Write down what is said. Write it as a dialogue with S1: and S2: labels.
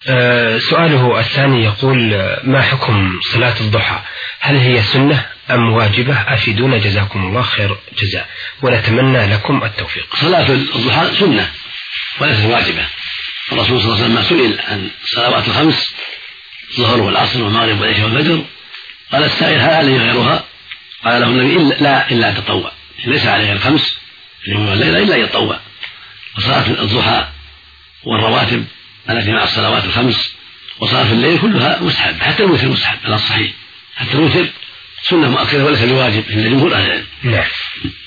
S1: سؤاله الثاني يقول: ما حكم صلاة الضحى؟ هل هي سنة أم واجبة؟ أفيدونا جزاكم الله خير جزاء، ونتمنى لكم التوفيق.
S2: صلاة الضحى سنة وليست واجبة. الرسول صلى الله عليه وسلم سئل عن الصلوات الخمس، الظهر والعصر والمغرب والعشاء والفجر، قال السائل: هل علي غيرها؟ قال له النبي: لا، إلا أن تطوع، ليس عليه الخمس اليوم والليلة إلا يتطوع. وصلاة الضحى والرواتب التي مع الصلوات الخمس وصلاة الليل كلها مستحب، حتى الوتر مستحب على الصحيح، حتى الوتر سنة مؤكدة وليس بواجب عند جمهور أهل العلم.